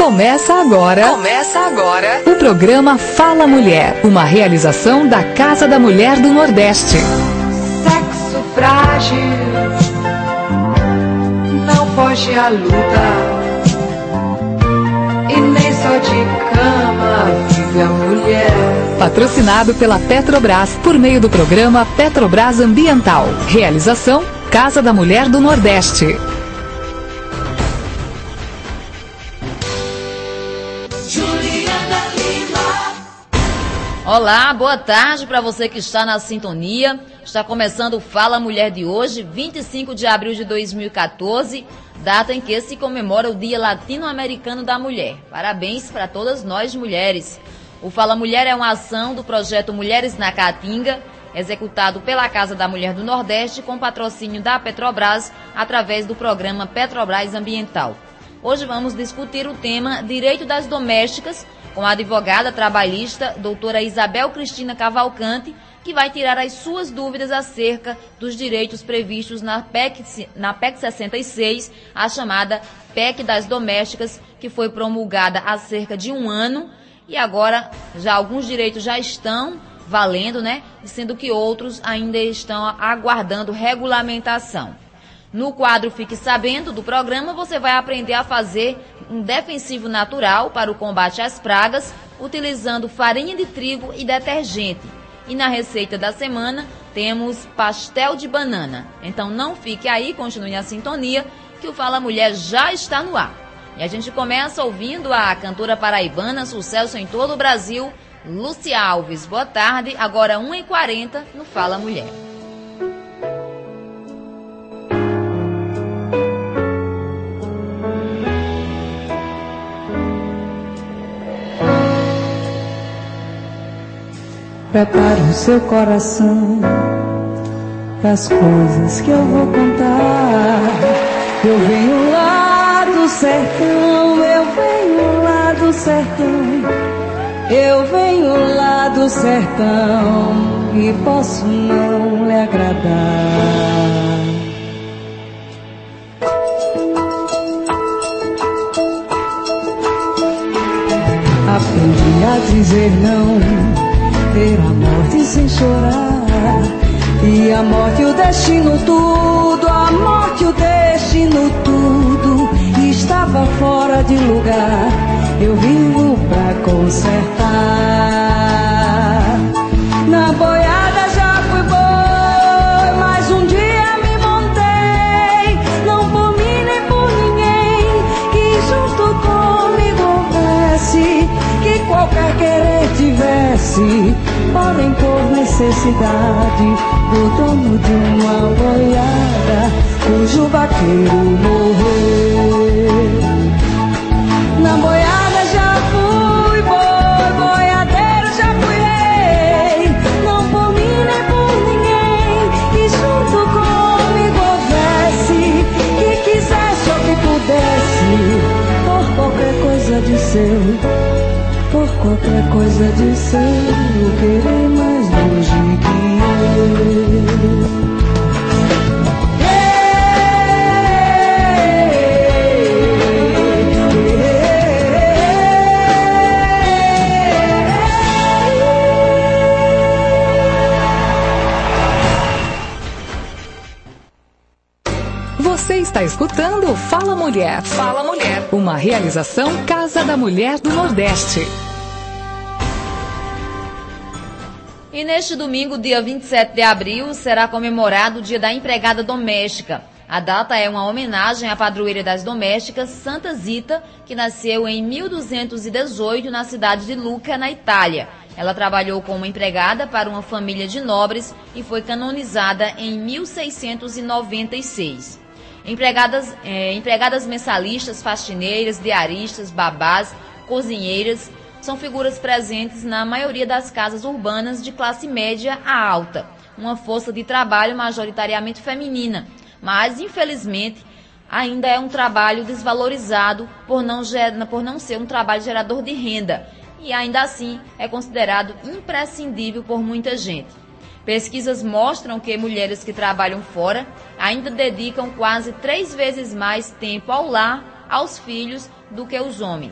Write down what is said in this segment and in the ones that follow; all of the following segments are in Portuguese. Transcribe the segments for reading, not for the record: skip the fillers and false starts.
Começa agora o programa Fala Mulher, uma realização da Casa da Mulher do Nordeste. Sexo frágil, não foge à luta, e nem só de cama vive a mulher. Patrocinado pela Petrobras, por meio do programa Petrobras Ambiental. Realização Casa da Mulher do Nordeste. Olá, boa tarde para você que está na sintonia. Está começando o Fala Mulher de hoje, 25 de abril de 2014, data em que se comemora o Dia Latino-Americano da Mulher. Parabéns para todas nós mulheres. O Fala Mulher é uma ação do projeto Mulheres na Caatinga, executado pela Casa da Mulher do Nordeste com patrocínio da Petrobras através do programa Petrobras Ambiental. Hoje vamos discutir o tema Direito das Domésticas com a advogada trabalhista, doutora Isabel Cristina Cavalcante, que vai tirar as suas dúvidas acerca dos direitos previstos na PEC 66, a chamada PEC das Domésticas, que foi promulgada há cerca de um ano, e agora já alguns direitos já estão valendo, né? Sendo que outros ainda estão aguardando regulamentação. No quadro Fique Sabendo do programa, você vai aprender a fazer um defensivo natural para o combate às pragas, utilizando farinha de trigo e detergente. E na receita da semana, temos pastel de banana. Então não fique aí, continue na sintonia, que o Fala Mulher já está no ar. E a gente começa ouvindo a cantora paraibana, sucesso em todo o Brasil, Lúcia Alves. Boa tarde, agora 1h40 no Fala Mulher. Prepare o seu coração pras coisas que eu vou contar. Eu venho lá do sertão, eu venho lá do sertão, eu venho lá do sertão e posso não lhe agradar. Aprendi a dizer não, ver a morte sem chorar, e a morte o destino tudo, a morte o destino tudo, estava fora de lugar, eu vivo pra consertar. Na boiada já fui boi, mas um dia me montei, não por mim nem por ninguém, que junto comigo houvesse, que qualquer querer tivesse, porém por necessidade do dono de uma boiada, cujo vaqueiro morreu. Na boiada já fui boi, boiadeiro já fui rei, não por mim nem por ninguém, que junto comigo houvesse, que quisesse ou que pudesse, por qualquer coisa de seu, por qualquer coisa de seu, querer mais longe que eu. Você está escutando Fala Mulher. Fala Mulher. Uma realização Casa da Mulher do Nordeste. E neste domingo, dia 27 de abril, será comemorado o Dia da Empregada Doméstica. A data é uma homenagem à padroeira das domésticas, Santa Zita, que nasceu em 1218 na cidade de Lucca, na Itália. Ela trabalhou como empregada para uma família de nobres e foi canonizada em 1696. Empregadas mensalistas, faxineiras, diaristas, babás, cozinheiras, são figuras presentes na maioria das casas urbanas de classe média a alta, uma força de trabalho majoritariamente feminina, mas, infelizmente, ainda é um trabalho desvalorizado por não ser um trabalho gerador de renda, e ainda assim é considerado imprescindível por muita gente. Pesquisas mostram que mulheres que trabalham fora ainda dedicam quase 3 vezes mais tempo ao lar, aos filhos, do que os homens.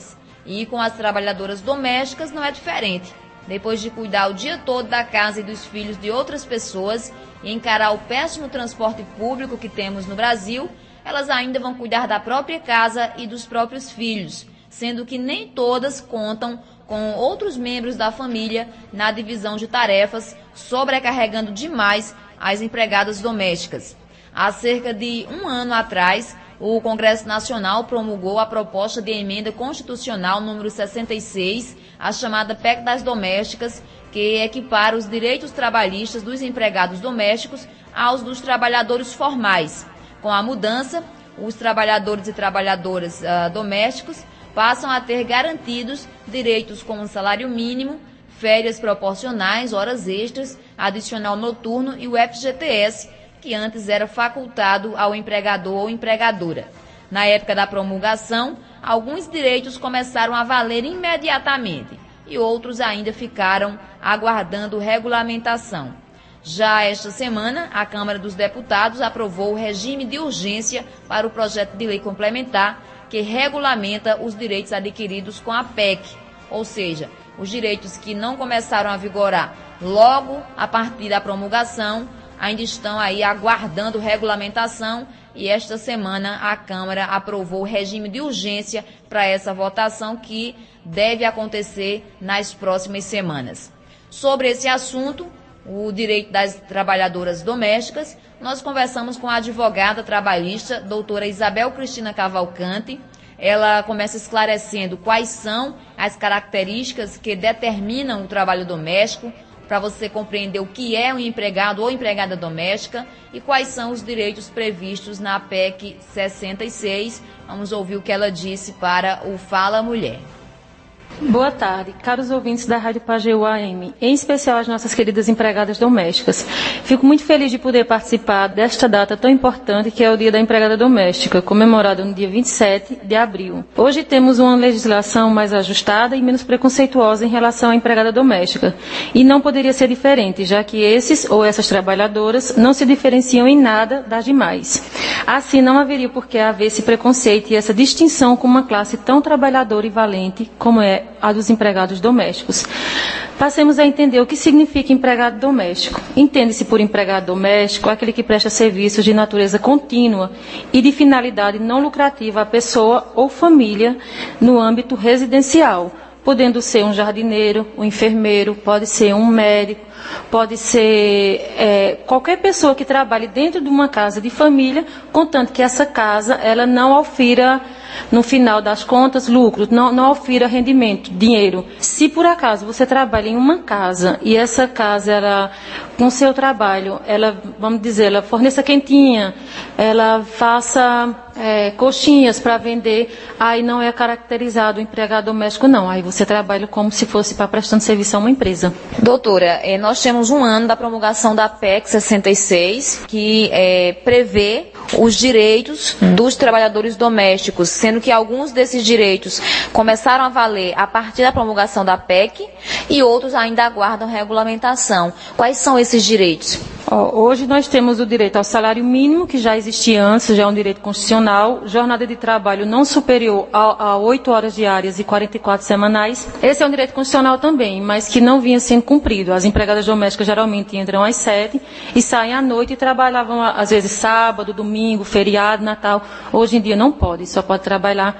E com as trabalhadoras domésticas não é diferente. Depois de cuidar o dia todo da casa e dos filhos de outras pessoas e encarar o péssimo transporte público que temos no Brasil, elas ainda vão cuidar da própria casa e dos próprios filhos, sendo que nem todas contam com outros membros da família na divisão de tarefas, sobrecarregando demais as empregadas domésticas. Há cerca de um ano atrás, o Congresso Nacional promulgou a proposta de emenda constitucional número 66, a chamada PEC das Domésticas, que equipara os direitos trabalhistas dos empregados domésticos aos dos trabalhadores formais. Com a mudança, os trabalhadores e trabalhadoras domésticos passam a ter garantidos direitos como salário mínimo, férias proporcionais, horas extras, adicional noturno e o FGTS, que antes era facultado ao empregador ou empregadora. Na época da promulgação, alguns direitos começaram a valer imediatamente e outros ainda ficaram aguardando regulamentação. Já esta semana, a Câmara dos Deputados aprovou o regime de urgência para o projeto de lei complementar que regulamenta os direitos adquiridos com a PEC, ou seja, os direitos que não começaram a vigorar logo a partir da promulgação ainda estão aí aguardando regulamentação e esta semana a Câmara aprovou o regime de urgência para essa votação que deve acontecer nas próximas semanas. Sobre esse assunto, o direito das trabalhadoras domésticas, nós conversamos com a advogada trabalhista, doutora Isabel Cristina Cavalcante. Ela começa esclarecendo quais são as características que determinam o trabalho doméstico, para você compreender o que é um empregado ou empregada doméstica e quais são os direitos previstos na PEC 66. Vamos ouvir o que ela disse para o Fala Mulher. Boa tarde, caros ouvintes da Rádio Pajeú AM, em especial as nossas queridas empregadas domésticas. Fico muito feliz de poder participar desta data tão importante que é o Dia da Empregada Doméstica, comemorado no dia 27 de abril. Hoje temos uma legislação mais ajustada e menos preconceituosa em relação à empregada doméstica. E não poderia ser diferente, já que esses ou essas trabalhadoras não se diferenciam em nada das demais. Assim, não haveria por que haver esse preconceito e essa distinção com uma classe tão trabalhadora e valente como é a dos empregados domésticos. Passemos a entender o que significa empregado doméstico. Entende-se por empregado doméstico aquele que presta serviços de natureza contínua e de finalidade não lucrativa à pessoa ou família no âmbito residencial, podendo ser um jardineiro, um enfermeiro, pode ser um médico, pode ser qualquer pessoa que trabalhe dentro de uma casa de família, contanto que essa casa ela não ofira, no final das contas, lucro, não ofira rendimento, dinheiro. Se por acaso você trabalha em uma casa e essa casa, ela, com seu trabalho, ela, vamos dizer, ela forneça quentinha, ela faça coxinhas para vender, aí não é caracterizado o empregado doméstico, não. Aí você trabalha como se fosse para prestando serviço a uma empresa. Doutora, nós temos um ano da promulgação da PEC 66, que prevê os direitos dos trabalhadores domésticos, sendo que alguns desses direitos começaram a valer a partir da promulgação da PEC e outros ainda aguardam regulamentação. Quais são esses direitos? Hoje nós temos o direito ao salário mínimo, que já existia antes, já é um direito constitucional, jornada de trabalho não superior a 8 horas diárias e 44 semanais. Esse é um direito constitucional também, mas que não vinha sendo cumprido. As empregadas domésticas geralmente entram às 7 e saem à noite e trabalhavam às vezes sábado, domingo, feriado, Natal. Hoje em dia não pode, só pode trabalhar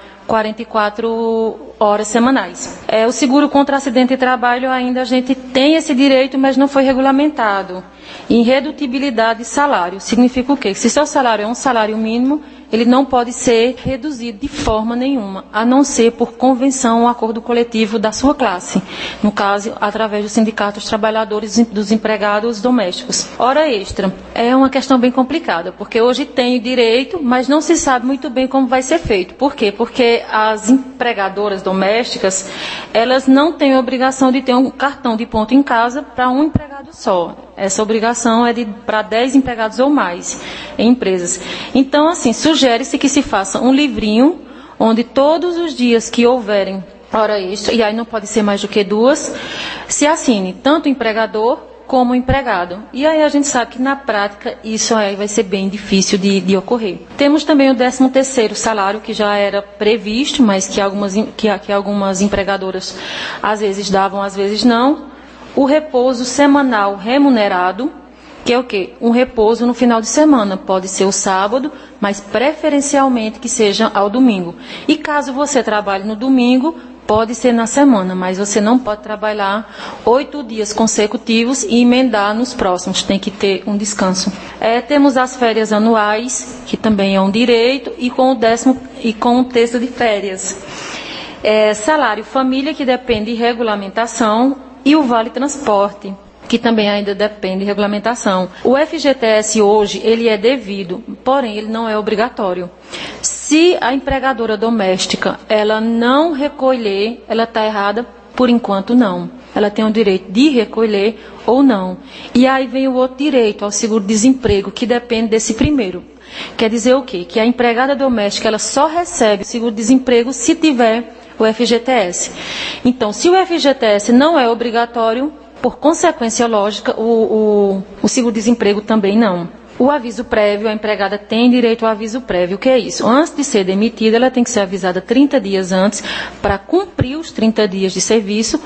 44 horas semanais. O seguro contra acidente de trabalho ainda a gente tem esse direito, mas não foi regulamentado. Irredutibilidade de salário significa o quê? Se seu salário é um salário mínimo, ele não pode ser reduzido de forma nenhuma, a não ser por convenção ou acordo coletivo da sua classe, no caso, através do Sindicato dos Trabalhadores dos Empregados Domésticos. Hora extra é uma questão bem complicada, porque hoje tem direito, mas não se sabe muito bem como vai ser feito. Por quê? Porque as empregadoras domésticas, elas não têm a obrigação de ter um cartão de ponto em casa para um empregado só. Essa obrigação é para 10 empregados ou mais em empresas. Então, assim, sugere-se que se faça um livrinho onde todos os dias que houverem hora extra, e aí não pode ser mais do que 2, se assine tanto o empregador como empregado. E aí a gente sabe que na prática isso aí vai ser bem difícil de ocorrer. Temos também o 13º salário, que já era previsto, mas que algumas empregadoras às vezes davam, às vezes não. O repouso semanal remunerado, que é o quê? Um repouso no final de semana. Pode ser o sábado, mas preferencialmente que seja ao domingo. E caso você trabalhe no domingo, pode ser na semana, mas você não pode trabalhar 8 dias consecutivos e emendar nos próximos. Tem que ter um descanso. Temos as férias anuais, que também é um direito, e com o texto de férias. Salário família, que depende de regulamentação, e o vale transporte, que também ainda depende de regulamentação. O FGTS hoje, ele é devido, porém ele não é obrigatório. Se a empregadora doméstica, ela não recolher, ela está errada? Por enquanto não. Ela tem o direito de recolher ou não. E aí vem o outro direito, ao seguro-desemprego, que depende desse primeiro. Quer dizer o quê? Que a empregada doméstica, ela só recebe o seguro-desemprego se tiver o FGTS. Então, se o FGTS não é obrigatório, por consequência lógica, o seguro-desemprego também não. O aviso prévio, a empregada tem direito ao aviso prévio. O que é isso? Antes de ser demitida, ela tem que ser avisada 30 dias antes para cumprir os 30 dias de serviço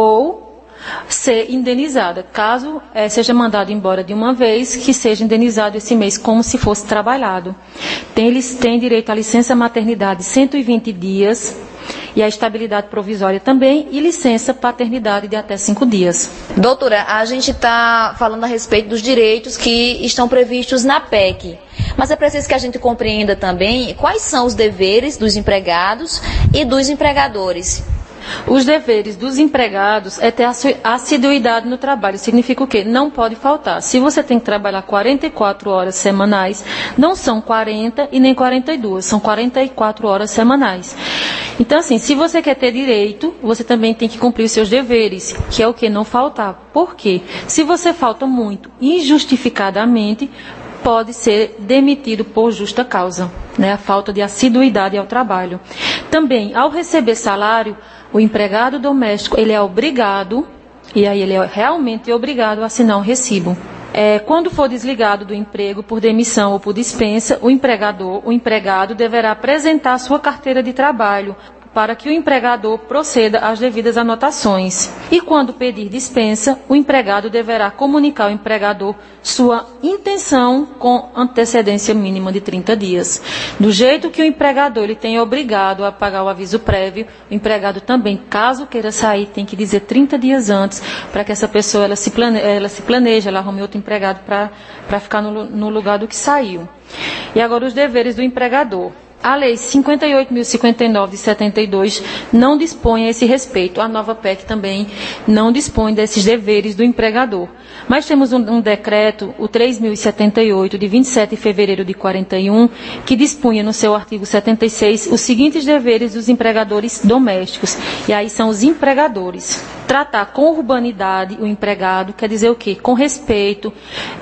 ou ser indenizada. Caso seja mandado embora de uma vez, que seja indenizado esse mês como se fosse trabalhado. Eles têm direito à licença maternidade 120 dias, e a estabilidade provisória também, e licença paternidade de até 5 dias. Doutora, a gente está falando a respeito dos direitos que estão previstos na PEC, mas é preciso que a gente compreenda também quais são os deveres dos empregados e dos empregadores. Os deveres dos empregados é ter assiduidade no trabalho. Significa o quê? Não pode faltar. Se você tem que trabalhar 44 horas semanais, não são 40 e nem 42, são 44 horas semanais. Então, assim, se você quer ter direito, você também tem que cumprir os seus deveres, que é o quê? Não faltar. Por quê? Se você falta muito, injustificadamente, pode ser demitido por justa causa, né? A falta de assiduidade ao trabalho. Também, ao receber salário, o empregado doméstico, ele é obrigado, e aí ele é realmente obrigado a assinar um recibo. Quando for desligado do emprego por demissão ou por dispensa, o empregado deverá apresentar a sua carteira de trabalho para que o empregador proceda às devidas anotações. E quando pedir dispensa, o empregado deverá comunicar ao empregador sua intenção com antecedência mínima de 30 dias. Do jeito que o empregador ele tem obrigado a pagar o aviso prévio, o empregado também, caso queira sair, tem que dizer 30 dias antes, para que essa pessoa ela se planeje, ela arrume outro empregado para ficar no lugar do que saiu. E agora os deveres do empregador. A Lei 58.059 de 72 não dispõe a esse respeito. A nova PEC também não dispõe desses deveres do empregador. Mas temos um decreto, o 3.078, de 27 de fevereiro de 41, que dispunha no seu artigo 76 os seguintes deveres dos empregadores domésticos. E aí são os empregadores. Tratar com urbanidade o empregado, quer dizer o quê? Com respeito,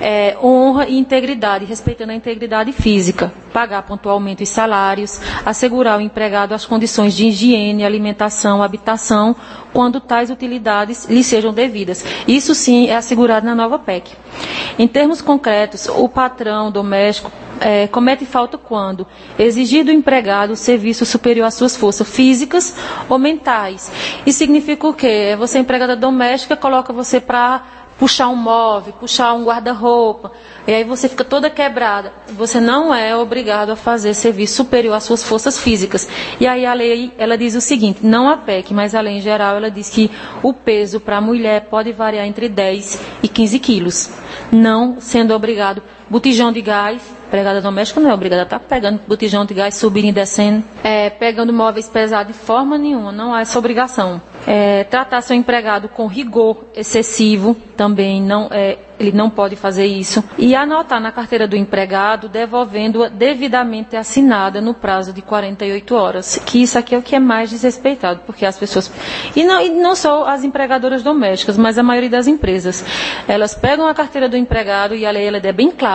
honra e integridade, respeitando a integridade física. Pagar pontualmente os salários, assegurar ao empregado as condições de higiene, alimentação, habitação, quando tais utilidades lhe sejam devidas. Isso sim é assegurado na nova PEC. Em termos concretos, o patrão doméstico comete falta quando exigir do empregado serviço superior às suas forças físicas ou mentais. Isso significa o quê? Você, empregada doméstica, coloca você para puxar um móvel, puxar um guarda-roupa, e aí você fica toda quebrada. Você não é obrigado a fazer serviço superior às suas forças físicas. E aí a lei, ela diz o seguinte, não a PEC, mas a lei em geral, ela diz que o peso para a mulher pode variar entre 10 e 15 quilos. Não sendo obrigado. Botijão de gás, empregada doméstica não é obrigada a estar pegando botijão de gás, subindo e descendo, pegando móveis pesados de forma nenhuma, não há essa obrigação. Tratar seu empregado com rigor excessivo, também não, ele não pode fazer isso. E anotar na carteira do empregado, devolvendo-a devidamente assinada no prazo de 48 horas. Que isso aqui é o que é mais desrespeitado, porque as pessoas... E não só as empregadoras domésticas, mas a maioria das empresas. Elas pegam a carteira do empregado, e a lei ela é bem clara,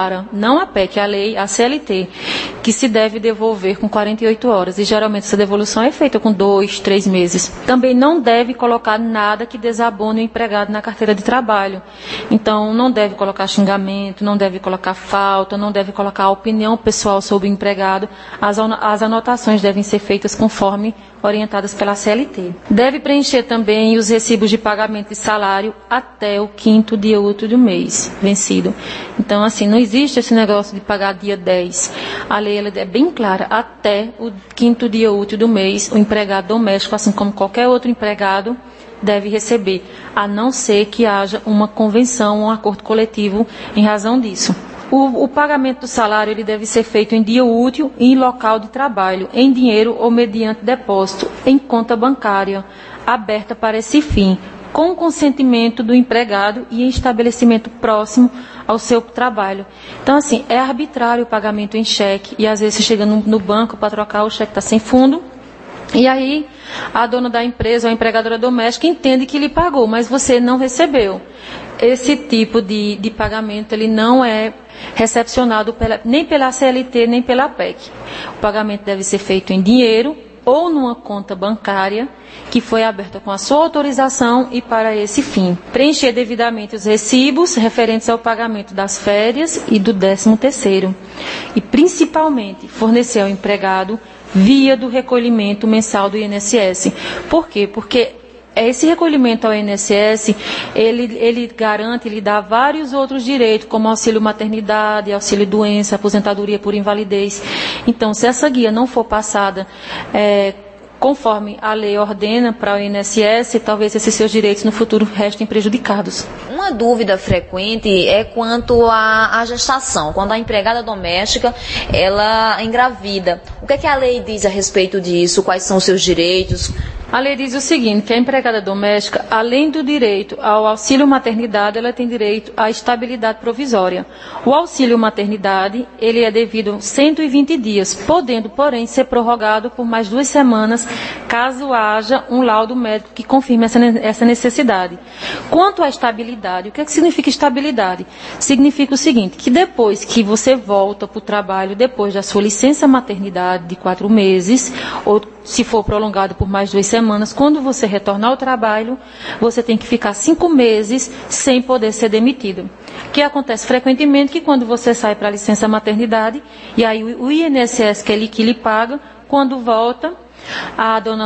clara, não a PEC, a lei, a CLT, que se deve devolver com 48 horas. E geralmente essa devolução é feita com 2, 3 meses. Também não deve colocar nada que desabone o empregado na carteira de trabalho. Então, não deve colocar xingamento, não deve colocar falta, não deve colocar opinião pessoal sobre o empregado. As anotações devem ser feitas conforme orientadas pela CLT. Deve preencher também os recibos de pagamento de salário até o 5º dia útil do mês vencido. Então, assim, não existe esse negócio de pagar dia 10. A lei ela é bem clara, até o 5º dia útil do mês, o empregado doméstico, assim como qualquer outro empregado, deve receber, a não ser que haja uma convenção, um acordo coletivo em razão disso. O pagamento do salário ele deve ser feito em dia útil e em local de trabalho, em dinheiro ou mediante depósito, em conta bancária, aberta para esse fim, com consentimento do empregado e em estabelecimento próximo ao seu trabalho. Então, assim, é arbitrário o pagamento em cheque, e às vezes você chega no banco para trocar, o cheque está sem fundo, e aí a dona da empresa ou a empregadora doméstica entende que lhe pagou, mas você não recebeu. Esse tipo de pagamento ele não é recepcionado nem pela CLT nem pela PEC. O pagamento deve ser feito em dinheiro ou numa conta bancária que foi aberta com a sua autorização e para esse fim. Preencher devidamente os recibos referentes ao pagamento das férias e do 13º. E principalmente fornecer ao empregado via do recolhimento mensal do INSS. Por quê? Porque esse recolhimento ao INSS, ele garante, ele dá vários outros direitos, como auxílio maternidade, auxílio doença, aposentadoria por invalidez. Então, se essa guia não for passada conforme a lei ordena para o INSS, talvez esses seus direitos no futuro restem prejudicados. Uma dúvida frequente é quanto à gestação, quando a empregada doméstica ela engravida. O que é que a lei diz a respeito disso? Quais são os seus direitos? A lei diz o seguinte, que a empregada doméstica, além do direito ao auxílio maternidade, ela tem direito à estabilidade provisória. O auxílio maternidade, ele é devido a 120 dias, podendo, porém, ser prorrogado por mais 2 semanas, caso haja um laudo médico que confirme essa necessidade. Quanto à estabilidade, o que significa estabilidade? Significa o seguinte, que depois que você volta para o trabalho, depois da sua licença maternidade de 4 meses, ou se for prolongado por mais 2 semanas, quando você retornar ao trabalho, você tem que ficar 5 meses sem poder ser demitido. O que acontece frequentemente que quando você sai para a licença maternidade, e aí o INSS que lhe paga, quando volta, a dona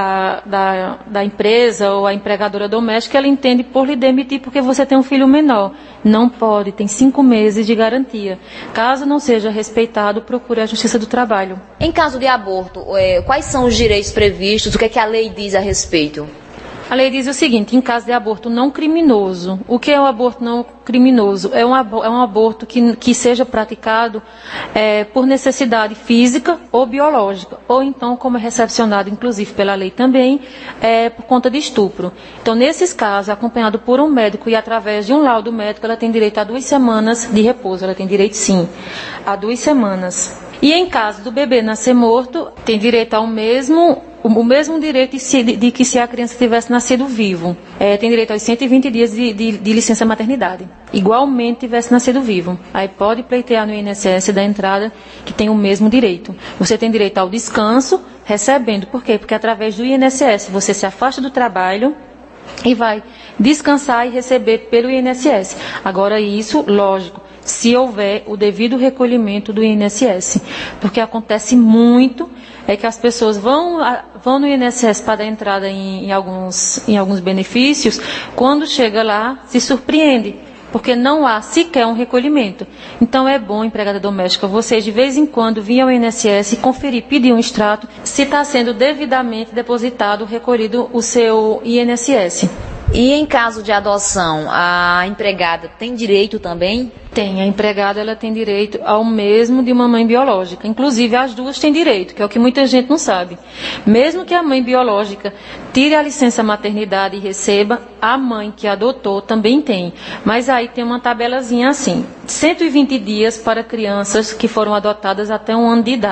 da empresa ou a empregadora doméstica, ela entende por lhe demitir porque você tem um filho menor. Não pode, tem 5 meses de garantia. Caso não seja respeitado, procure a Justiça do Trabalho. Em caso de aborto, quais são os direitos previstos? O que é que a lei diz a respeito? A lei diz o seguinte, em caso de aborto não criminoso, o que é o aborto não criminoso? É um aborto que seja praticado por necessidade física ou biológica, ou então, como é recepcionado, inclusive pela lei também, por conta de estupro. Então, nesses casos, acompanhado por um médico e através de um laudo médico, ela tem direito a 2 semanas de repouso, ela tem direito sim, a 2 semanas. E em caso do bebê nascer morto, tem direito ao o mesmo direito de que se a criança tivesse nascido vivo. Tem direito aos 120 dias de licença maternidade. Igualmente tivesse nascido vivo. Aí pode pleitear no INSS da entrada que tem o mesmo direito. Você tem direito ao descanso, recebendo. Por quê? Porque através do INSS você se afasta do trabalho e vai descansar e receber pelo INSS. Agora isso, lógico, se houver o devido recolhimento do INSS. Porque acontece muito que as pessoas vão no INSS para dar entrada em alguns benefícios, quando chega lá, se surpreende, porque não há sequer um recolhimento. Então é bom, empregada doméstica, vocês de vez em quando vir ao INSS e conferir, pedir um extrato, se está sendo devidamente depositado, recolhido o seu INSS. E em caso de adoção, a empregada tem direito também? Tem, a empregada ela tem direito ao mesmo de uma mãe biológica. Inclusive as duas têm direito, que é o que muita gente não sabe. Mesmo que a mãe biológica tire a licença maternidade e receba, a mãe que adotou também tem. Mas aí tem uma tabelazinha assim, 120 dias para crianças que foram adotadas até 1 ano de idade.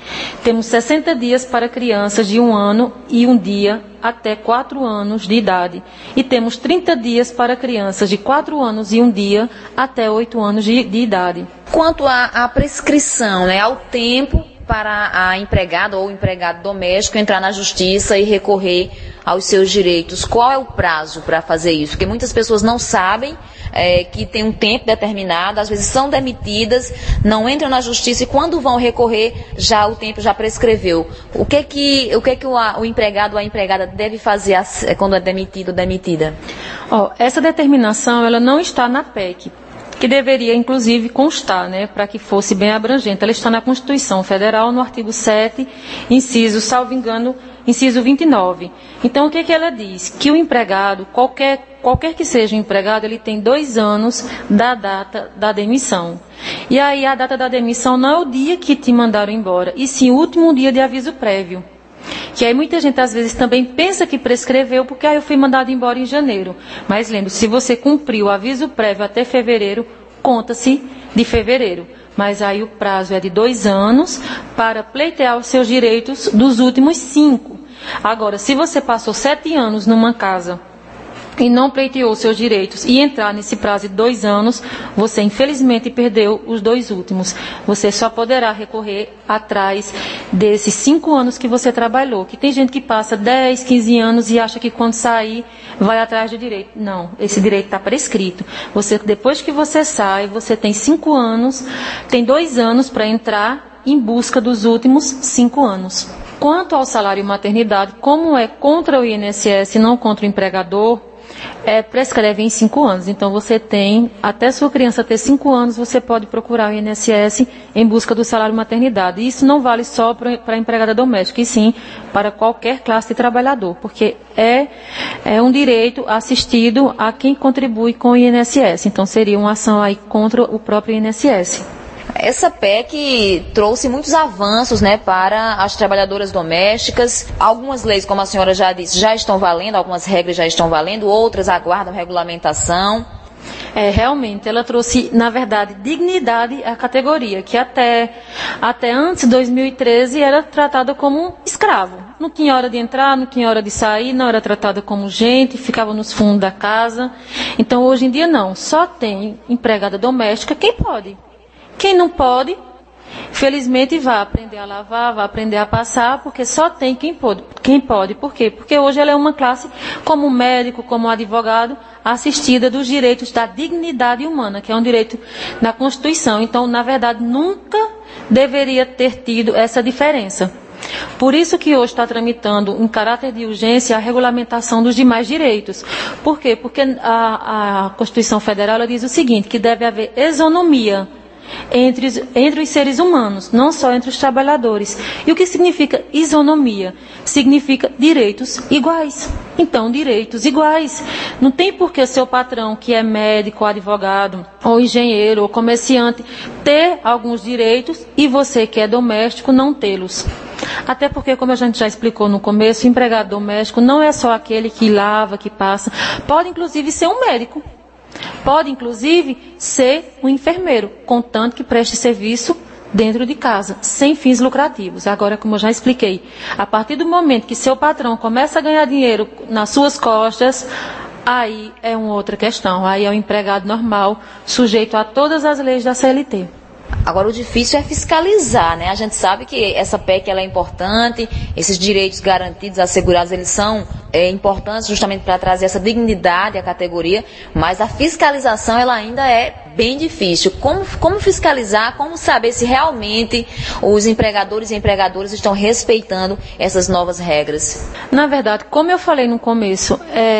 Temos 60 dias para crianças de 1 ano e 1 dia até 4 anos de idade. E temos 30 dias para crianças de 4 anos e 1 dia até 8 anos de idade. Quanto à prescrição, né, ao tempo para a empregada ou empregado doméstico entrar na justiça e recorrer aos seus direitos, qual é o prazo para fazer isso? Porque muitas pessoas não sabem que tem um tempo determinado, às vezes são demitidas, não entram na justiça e quando vão recorrer, já o tempo já prescreveu. O que o empregado ou a empregada deve fazer quando é demitido ou demitida? Essa determinação ela não está na PEC, que deveria, inclusive, constar, né, para que fosse bem abrangente. Ela está na Constituição Federal, no artigo 7, inciso, salvo engano, inciso 29. Então, o que ela diz? Que o empregado, qualquer que seja o empregado, ele tem 2 anos da data da demissão. E aí, a data da demissão não é o dia que te mandaram embora, e sim o último dia de aviso prévio. Que aí muita gente às vezes também pensa que prescreveu porque eu fui mandado embora em janeiro. Mas lembre, se você cumpriu o aviso prévio até fevereiro, conta-se de fevereiro. Mas aí o prazo é de 2 anos para pleitear os seus direitos dos últimos 5. Agora, se você passou 7 anos numa casa e não pleiteou seus direitos e entrar nesse prazo de 2 anos, você infelizmente perdeu os 2 últimos. Você só poderá recorrer atrás desses 5 anos que você trabalhou. Que tem gente que passa 10, 15 anos e acha que quando sair vai atrás do direito. Não, esse direito está prescrito. Depois que você sai, você tem 5 anos, tem 2 anos para entrar em busca dos últimos 5 anos. Quanto ao salário maternidade, como é contra o INSS e não contra o empregador, prescreve em 5 anos. Então, você tem, até sua criança ter 5 anos, você pode procurar o INSS em busca do salário maternidade. E isso não vale só para a empregada doméstica, e sim para qualquer classe de trabalhador, porque é um direito assistido a quem contribui com o INSS. Então, seria uma ação aí contra o próprio INSS. Essa PEC trouxe muitos avanços, né, para as trabalhadoras domésticas. Algumas leis, como a senhora já disse, já estão valendo, algumas regras já estão valendo, outras aguardam regulamentação. Realmente, ela trouxe, na verdade, dignidade à categoria, que até antes de 2013 era tratada como escravo. Não tinha hora de entrar, não tinha hora de sair, não era tratada como gente, ficava nos fundos da casa. Então, hoje em dia, não. Só tem empregada doméstica quem pode. Quem não pode, felizmente vai aprender a lavar, vai aprender a passar, porque só tem quem pode. Por quê? Porque hoje ela é uma classe, como médico, como advogado, assistida dos direitos da dignidade humana, que é um direito da Constituição. Então, na verdade, nunca deveria ter tido essa diferença. Por isso que hoje está tramitando, em caráter de urgência, a regulamentação dos demais direitos. Por quê? Porque a Constituição Federal ela diz o seguinte, que deve haver isonomia entre os seres humanos, não só entre os trabalhadores. E o que significa isonomia? Significa direitos iguais. Então, direitos iguais. Não tem por que o seu patrão, que é médico, advogado, ou engenheiro, ou comerciante, ter alguns direitos e você, que é doméstico, não tê-los. Até porque, como a gente já explicou no começo, o empregado doméstico não é só aquele que lava, que passa. Pode, inclusive, ser um médico. Pode, inclusive, ser um enfermeiro, contanto que preste serviço dentro de casa, sem fins lucrativos. Agora, como eu já expliquei, a partir do momento que seu patrão começa a ganhar dinheiro nas suas costas, aí é uma outra questão. Aí é um empregado normal, sujeito a todas as leis da CLT. Agora, o difícil é fiscalizar, né? A gente sabe que essa PEC ela é importante, esses direitos garantidos, assegurados, eles são importantes justamente para trazer essa dignidade à categoria, mas a fiscalização ela ainda é bem difícil. Como fiscalizar, como saber se realmente os empregadores e empregadoras estão respeitando essas novas regras? Na verdade, como eu falei no começo,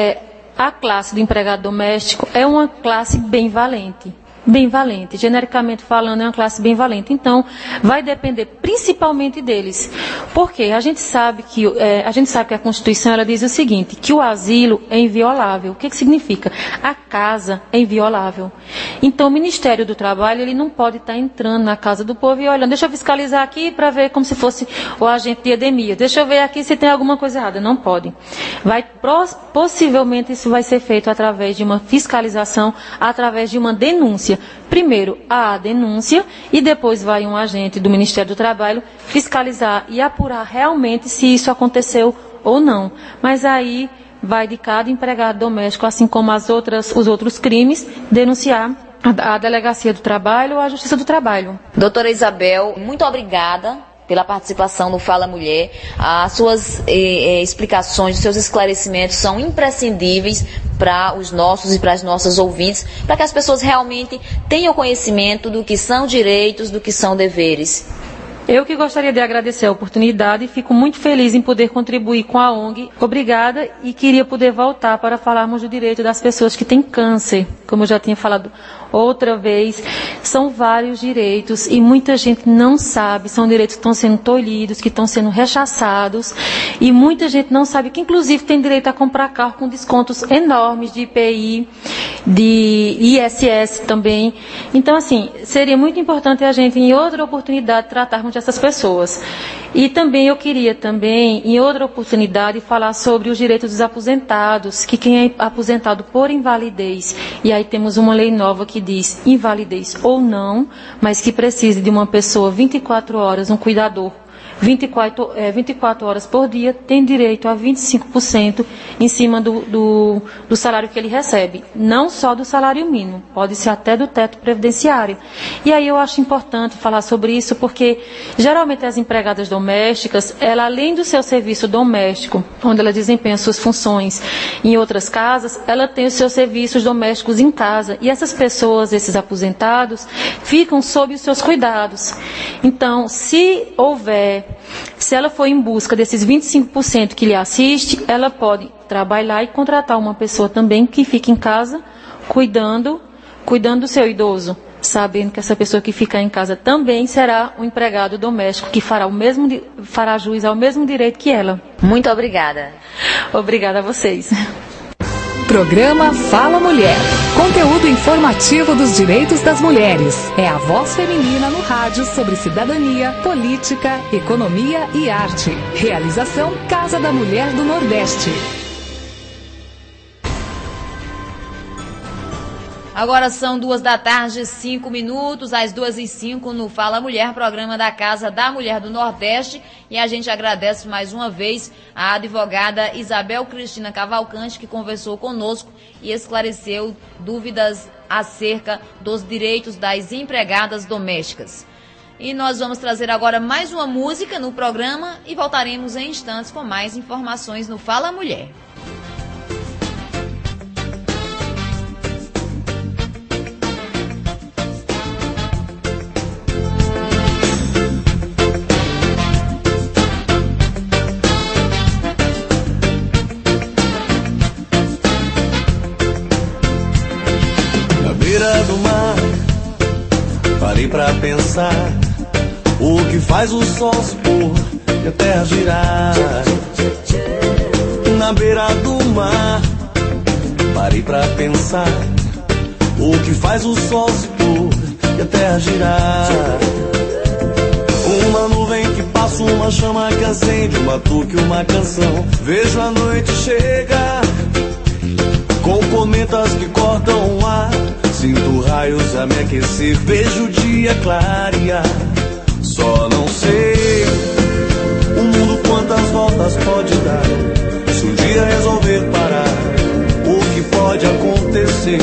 a classe do empregado doméstico é uma classe bem valente. Bem valente, genericamente falando, é uma classe bem valente. Então, vai depender principalmente deles. Porque a gente sabe que a Constituição ela diz o seguinte, que o asilo é inviolável. O que significa? A casa é inviolável. Então, o Ministério do Trabalho, ele não pode estar entrando na casa do povo e olhando, deixa eu fiscalizar aqui para ver como se fosse o agente de Edemia, deixa eu ver aqui se tem alguma coisa errada. Não pode. Possivelmente isso vai ser feito através de uma fiscalização, através de uma denúncia. Primeiro, a denúncia e depois vai um agente do Ministério do Trabalho fiscalizar e apurar realmente se isso aconteceu ou não. Mas aí vai de cada empregado doméstico, assim como os outros crimes, denunciar a Delegacia do Trabalho ou a Justiça do Trabalho. Doutora Isabel, muito obrigada pela participação no Fala Mulher. As suas explicações, os seus esclarecimentos são imprescindíveis para os nossos e para as nossas ouvintes, para que as pessoas realmente tenham conhecimento do que são direitos, do que são deveres. Eu que gostaria de agradecer a oportunidade e fico muito feliz em poder contribuir com a ONG. Obrigada e queria poder voltar para falarmos do direito das pessoas que têm câncer. Como eu já tinha falado outra vez, são vários direitos e muita gente não sabe, são direitos que estão sendo tolhidos, que estão sendo rechaçados e muita gente não sabe que inclusive tem direito a comprar carro com descontos enormes de IPI, de ISS também. Então, assim, seria muito importante a gente, em outra oportunidade, tratarmos dessas pessoas. E também eu queria em outra oportunidade, falar sobre os direitos dos aposentados, que quem é aposentado por invalidez, e aí temos uma lei nova que diz invalidez ou não, mas que precise de uma pessoa 24 horas, um cuidador, 24 horas por dia, tem direito a 25% em cima do salário que ele recebe. Não só do salário mínimo, pode ser até do teto previdenciário. E aí eu acho importante falar sobre isso, porque geralmente as empregadas domésticas, ela além do seu serviço doméstico, onde ela desempenha suas funções em outras casas, ela tem os seus serviços domésticos em casa. E essas pessoas, esses aposentados, ficam sob os seus cuidados. Então, se ela for em busca desses 25% que lhe assiste, ela pode trabalhar e contratar uma pessoa também que fique em casa cuidando do seu idoso, sabendo que essa pessoa que ficar em casa também será um empregado doméstico que fará jus ao mesmo direito que ela. Muito obrigada. Obrigada a vocês. Programa Fala Mulher. Conteúdo informativo dos direitos das mulheres. É a voz feminina no rádio sobre cidadania, política, economia e arte. Realização Casa da Mulher do Nordeste. Agora são 14h05, às 2h05 no Fala Mulher, programa da Casa da Mulher do Nordeste. E a gente agradece mais uma vez a advogada Isabel Cristina Cavalcante, que conversou conosco e esclareceu dúvidas acerca dos direitos das empregadas domésticas. E nós vamos trazer agora mais uma música no programa e voltaremos em instantes com mais informações no Fala Mulher. Do mar, parei pra pensar o que faz o sol se pôr e a terra girar. Na beira do mar, parei pra pensar o que faz o sol se pôr e a terra girar. Uma nuvem que passa, uma chama que acende, um batuque, uma canção. Vejo a noite chegar com cometas que cortam o ar. Sinto raios a me aquecer, vejo o dia clarear. Só não sei o mundo quantas voltas pode dar. Se um dia resolver parar, o que pode acontecer?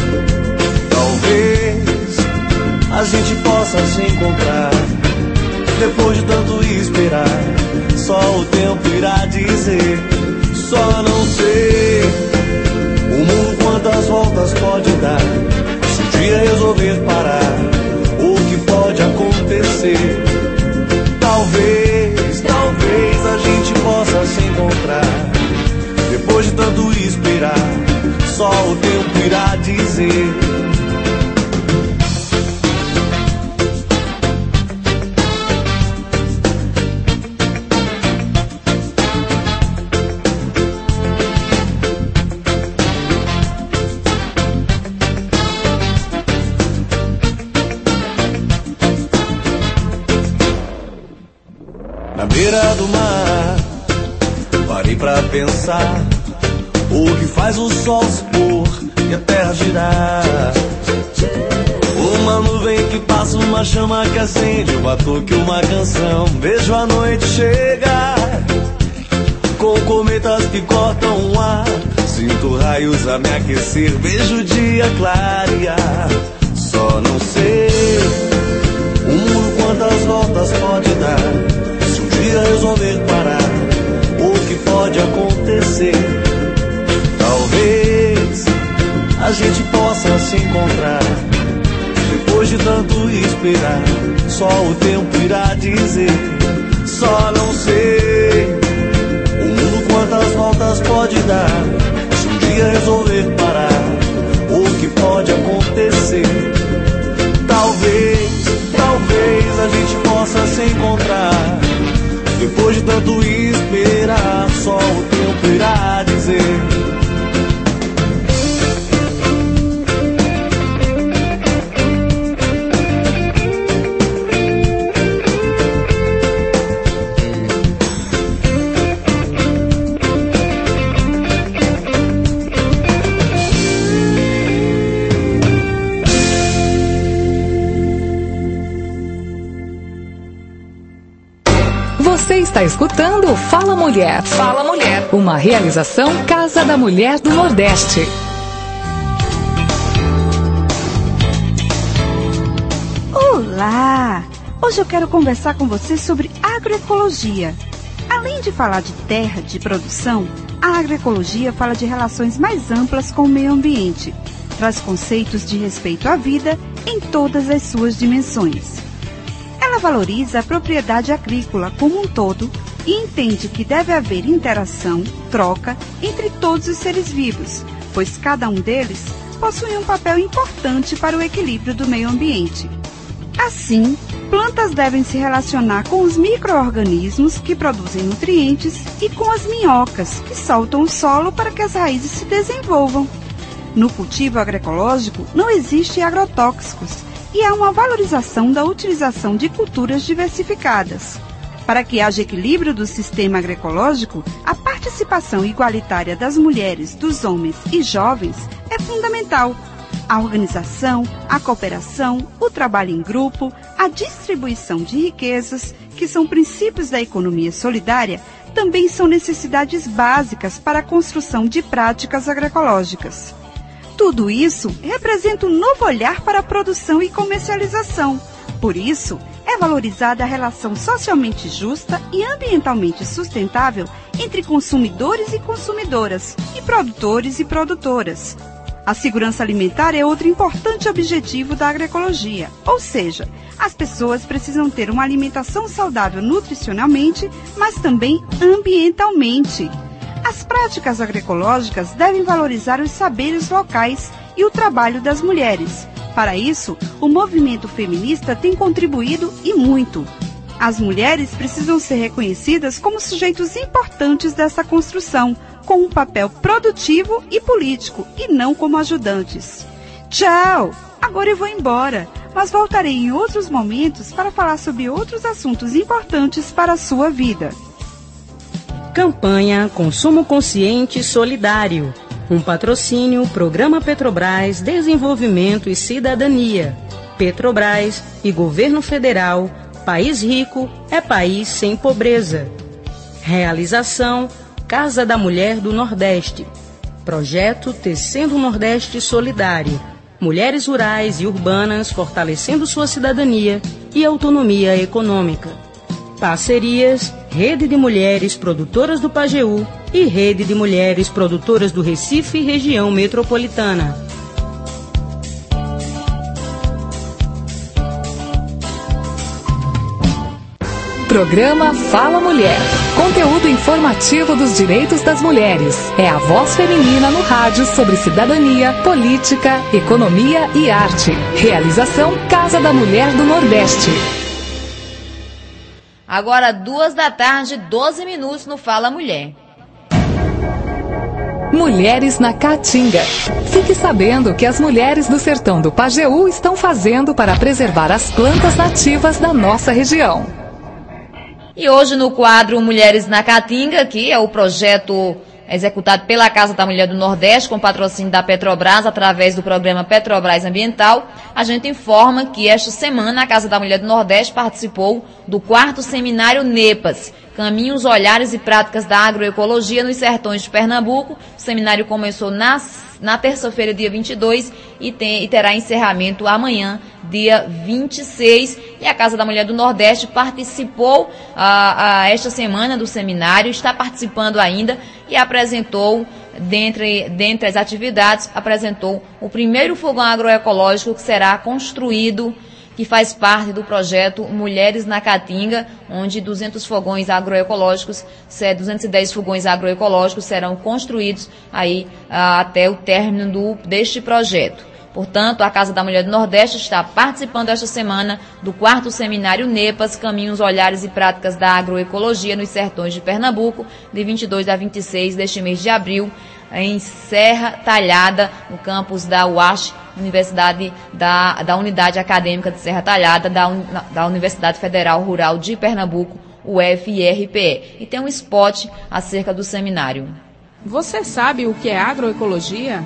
Talvez a gente possa se encontrar. Depois de tanto esperar, só o tempo irá dizer. Só não sei o mundo quantas voltas pode dar. Se um dia resolver parar, o que pode acontecer? Talvez a gente possa se encontrar. Depois de tanto esperar, só o tempo irá dizer. beira do mar, parei pra pensar o que faz o sol se pôr e a terra girar. Uma nuvem que passa, uma chama que acende, um batuque, uma canção. Vejo a noite chegar, com cometas que cortam o ar. Sinto raios a me aquecer, vejo o dia clarear. Só não sei o mundo quantas voltas pode dar. Se um dia resolver parar, o que pode acontecer? Talvez a gente possa se encontrar. Depois de tanto esperar, só o tempo irá dizer. Só não sei o mundo quantas voltas pode dar. Se um dia resolver parar, o que pode acontecer? Talvez a gente possa se encontrar. Depois de tanto esperar, só o tempo irá dizer. Você está escutando Fala Mulher. Fala Mulher. Uma realização Casa da Mulher do Nordeste. Olá! Hoje eu quero conversar com você sobre agroecologia. Além de falar de terra, de produção, a agroecologia fala de relações mais amplas com o meio ambiente. Traz conceitos de respeito à vida em todas as suas dimensões. Ela valoriza a propriedade agrícola como um todo e entende que deve haver interação, troca entre todos os seres vivos, pois cada um deles possui um papel importante para o equilíbrio do meio ambiente. Assim, plantas devem se relacionar com os micro-organismos que produzem nutrientes e com as minhocas que soltam o solo para que as raízes se desenvolvam. No cultivo agroecológico não existem agrotóxicos e há uma valorização da utilização de culturas diversificadas. Para que haja equilíbrio do sistema agroecológico, a participação igualitária das mulheres, dos homens e jovens é fundamental. A organização, a cooperação, o trabalho em grupo, a distribuição de riquezas, que são princípios da economia solidária, também são necessidades básicas para a construção de práticas agroecológicas. Tudo isso representa um novo olhar para a produção e comercialização. Por isso, é valorizada a relação socialmente justa e ambientalmente sustentável entre consumidores e consumidoras, e produtores e produtoras. A segurança alimentar é outro importante objetivo da agroecologia, ou seja, as pessoas precisam ter uma alimentação saudável nutricionalmente, mas também ambientalmente. As práticas agroecológicas devem valorizar os saberes locais e o trabalho das mulheres. Para isso, o movimento feminista tem contribuído e muito. As mulheres precisam ser reconhecidas como sujeitos importantes dessa construção, com um papel produtivo e político, e não como ajudantes. Tchau! Agora eu vou embora, mas voltarei em outros momentos para falar sobre outros assuntos importantes para a sua vida. Campanha Consumo Consciente e Solidário. Um patrocínio Programa Petrobras, Desenvolvimento e Cidadania. Petrobras e Governo Federal. País rico é país sem pobreza. Realização Casa da Mulher do Nordeste. Projeto Tecendo o Nordeste Solidário. Mulheres rurais e urbanas fortalecendo sua cidadania e autonomia econômica. Parcerias Rede de Mulheres Produtoras do Pajeú e Rede de Mulheres Produtoras do Recife e Região Metropolitana. Programa Fala Mulher. Conteúdo informativo dos direitos das mulheres. É a voz feminina no rádio sobre cidadania, política, economia e arte. Realização Casa da Mulher do Nordeste. Agora 14h, 12 no Fala Mulher. Mulheres na Caatinga. Fique sabendo o que as mulheres do sertão do Pajeú estão fazendo para preservar as plantas nativas da nossa região. E hoje no quadro Mulheres na Caatinga, que é o projeto executado pela Casa da Mulher do Nordeste, com patrocínio da Petrobras, através do programa Petrobras Ambiental, a gente informa que esta semana a Casa da Mulher do Nordeste participou do 4º Seminário NEPAS, Caminhos, Olhares e Práticas da Agroecologia nos Sertões de Pernambuco. O seminário começou na terça-feira, dia 22, e terá encerramento amanhã, dia 26. E a Casa da Mulher do Nordeste participou esta semana do seminário, está participando ainda e apresentou, dentre as atividades, apresentou o primeiro fogão agroecológico que será construído, que faz parte do projeto Mulheres na Caatinga, onde 210 fogões agroecológicos serão construídos aí até o término deste projeto. Portanto, a Casa da Mulher do Nordeste está participando esta semana do 4º Seminário NEPAS, Caminhos, Olhares e Práticas da Agroecologia nos Sertões de Pernambuco, de 22 a 26 deste mês de abril, em Serra Talhada, no campus da UASH, Universidade da Unidade Acadêmica de Serra Talhada, da Universidade Federal Rural de Pernambuco, UFRPE. E tem um spot acerca do seminário. Você sabe o que é agroecologia?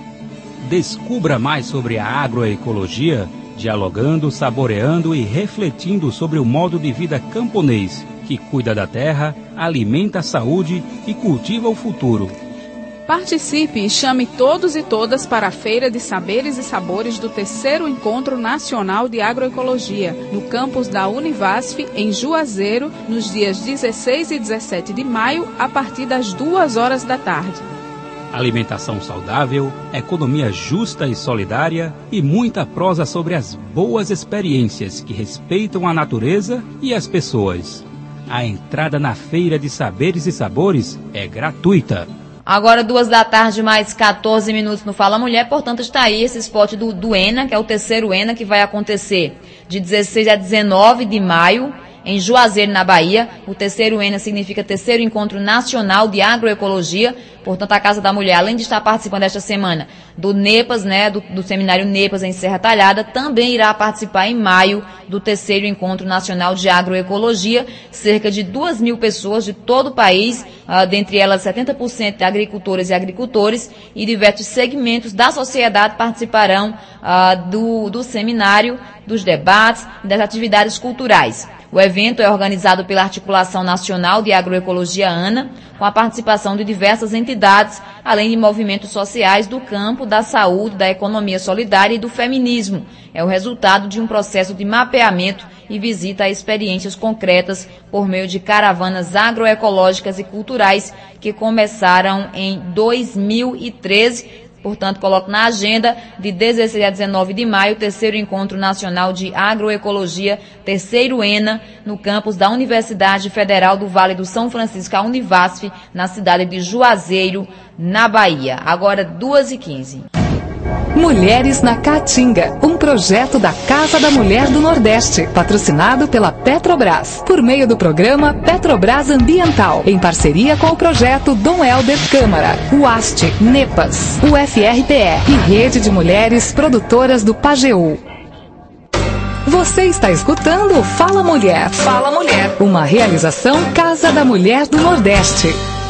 Descubra mais sobre a agroecologia, dialogando, saboreando e refletindo sobre o modo de vida camponês, que cuida da terra, alimenta a saúde e cultiva o futuro. Participe e chame todos e todas para a Feira de Saberes e Sabores do 3º Encontro Nacional de Agroecologia, no campus da Univasf, em Juazeiro, nos dias 16 e 17 de maio, a partir das 2 horas da tarde. Alimentação saudável, economia justa e solidária e muita prosa sobre as boas experiências que respeitam a natureza e as pessoas. A entrada na Feira de Saberes e Sabores é gratuita. Agora 2 da tarde, mais 14 minutos no Fala Mulher, portanto está aí esse spot do ENA, que é o 3º ENA, que vai acontecer de 16 a 19 de maio, em Juazeiro, na Bahia. O 3º ENA significa 3º Encontro Nacional de Agroecologia. Portanto, a Casa da Mulher, além de estar participando esta semana do NEPAS, do seminário NEPAS em Serra Talhada, também irá participar em maio do 3º Encontro Nacional de Agroecologia. Cerca de 2.000 pessoas de todo o país, dentre elas 70% de agricultoras e agricultores, e diversos segmentos da sociedade participarão do seminário, dos debates e das atividades culturais. O evento é organizado pela Articulação Nacional de Agroecologia ANA, com a participação de diversas entidades, além de movimentos sociais do campo, da saúde, da economia solidária e do feminismo. É o resultado de um processo de mapeamento e visita a experiências concretas por meio de caravanas agroecológicas e culturais que começaram em 2013. Portanto, coloco na agenda de 16 a 19 de maio, 3º Encontro Nacional de Agroecologia, 3º ENA, no campus da Universidade Federal do Vale do São Francisco, a Univasf, na cidade de Juazeiro, na Bahia. Agora, 2h15. Mulheres na Caatinga, um projeto da Casa da Mulher do Nordeste, patrocinado pela Petrobras, por meio do programa Petrobras Ambiental, em parceria com o projeto Dom Helder Câmara, UAST, NEPAS, UFRPE e Rede de Mulheres Produtoras do Pajeú. Você está escutando o Fala Mulher. Fala Mulher. Uma realização Casa da Mulher do Nordeste.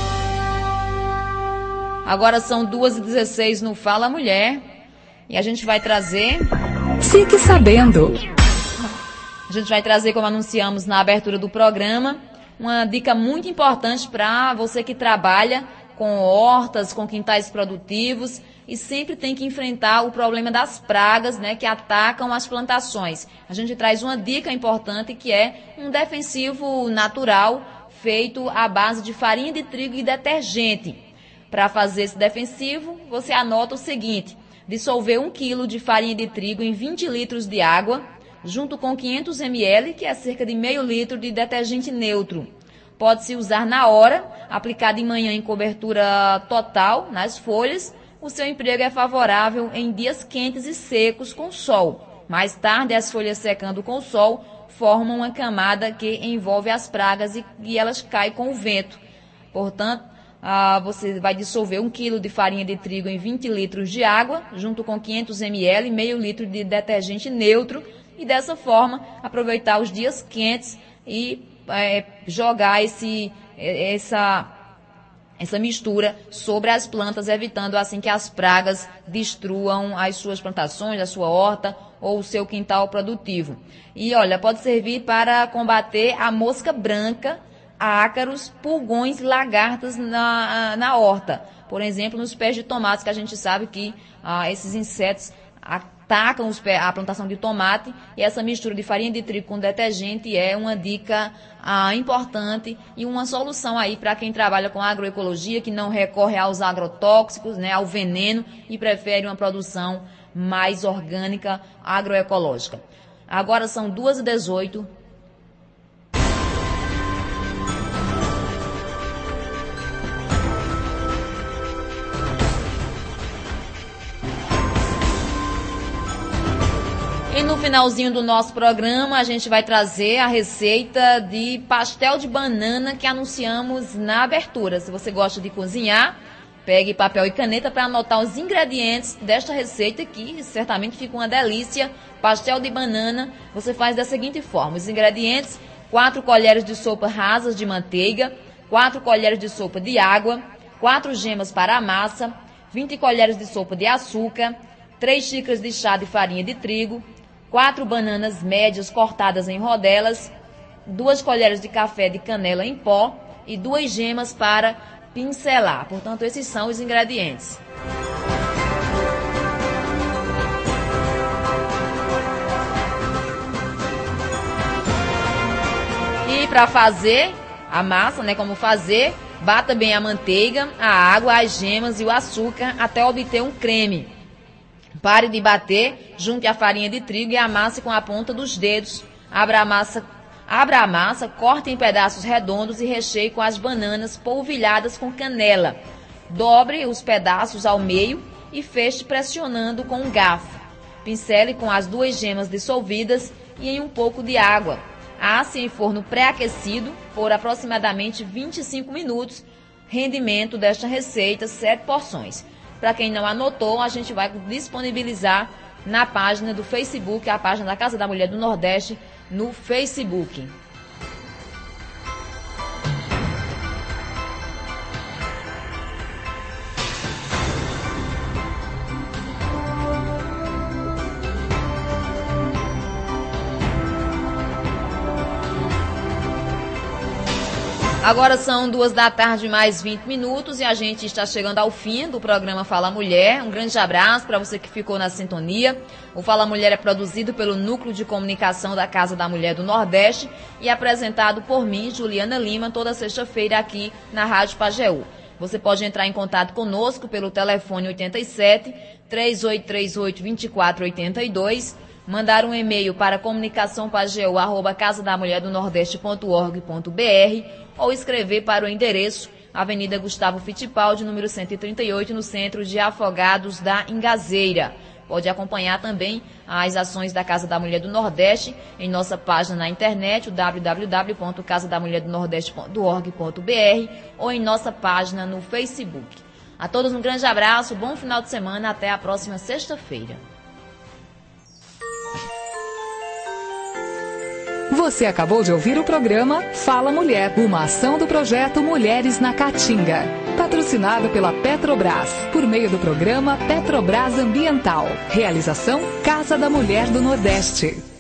Agora são 2h16 no Fala Mulher. E a gente vai trazer... Fique sabendo. A gente vai trazer, como anunciamos na abertura do programa, uma dica muito importante para você que trabalha com hortas, com quintais produtivos e sempre tem que enfrentar o problema das pragas, que atacam as plantações. A gente traz uma dica importante que é um defensivo natural feito à base de farinha de trigo e detergente. Para fazer esse defensivo, você anota o seguinte: dissolver 1 kg de farinha de trigo em 20 litros de água, junto com 500 ml, que é cerca de meio litro de detergente neutro. Pode-se usar na hora, aplicar de manhã em cobertura total, nas folhas. O seu emprego é favorável em dias quentes e secos com sol. Mais tarde, as folhas secando com o sol formam uma camada que envolve as pragas e elas caem com o vento. Portanto, você vai dissolver 1 kg de farinha de trigo em 20 litros de água, junto com 500 ml, meio litro de detergente neutro, e dessa forma aproveitar os dias quentes e jogar essa mistura sobre as plantas, evitando assim que as pragas destruam as suas plantações, a sua horta ou o seu quintal produtivo. E olha, pode servir para combater a mosca branca, ácaros, pulgões, lagartas na horta. Por exemplo, nos pés de tomates, que a gente sabe que esses insetos atacam a plantação de tomate, e essa mistura de farinha de trigo com detergente é uma dica importante e uma solução aí para quem trabalha com agroecologia, que não recorre aos agrotóxicos, né, ao veneno, e prefere uma produção mais orgânica, agroecológica. Agora são 2h18. E no finalzinho do nosso programa, a gente vai trazer a receita de pastel de banana que anunciamos na abertura. Se você gosta de cozinhar, pegue papel e caneta para anotar os ingredientes desta receita, que certamente fica uma delícia. Pastel de banana, você faz da seguinte forma: os ingredientes: 4 colheres de sopa rasas de manteiga, 4 colheres de sopa de água, 4 gemas para a massa, 20 colheres de sopa de açúcar, 3 xícaras de chá de farinha de trigo, 4 bananas médias cortadas em rodelas, 2 colheres de café de canela em pó e 2 gemas para pincelar. Portanto, esses são os ingredientes. E para fazer a massa, né, como fazer, bata bem a manteiga, a água, as gemas e o açúcar até obter um creme. Pare de bater, junte a farinha de trigo e amasse com a ponta dos dedos. Abra a massa, corte em pedaços redondos e recheie com as bananas polvilhadas com canela. Dobre os pedaços ao meio e feche pressionando com um garfo. Pincele com as 2 gemas dissolvidas e em um pouco de água. Asse em forno pré-aquecido por aproximadamente 25 minutos. Rendimento desta receita: 7 porções. Para quem não anotou, a gente vai disponibilizar na página do Facebook, a página da Casa da Mulher do Nordeste, no Facebook. Agora são 14h mais 20 minutos e a gente está chegando ao fim do programa Fala Mulher. Um grande abraço para você que ficou na sintonia. O Fala Mulher é produzido pelo Núcleo de Comunicação da Casa da Mulher do Nordeste e apresentado por mim, Juliana Lima, toda sexta-feira aqui na Rádio Pajeú. Você pode entrar em contato conosco pelo telefone 87 3838 2482, mandar um e-mail para comunicaçãopageu@casadamulherdonordeste.org.br ou escrever para o endereço Avenida Gustavo Fittipaldi, número 138, no centro de Afogados da Ingazeira. Pode acompanhar também as ações da Casa da Mulher do Nordeste em nossa página na internet, www.casadamulherdonordeste.org.br, ou em nossa página no Facebook. A todos um grande abraço, bom final de semana, até a próxima sexta-feira. Você acabou de ouvir o programa Fala Mulher, uma ação do projeto Mulheres na Caatinga, patrocinado pela Petrobras, por meio do programa Petrobras Ambiental. Realização Casa da Mulher do Nordeste.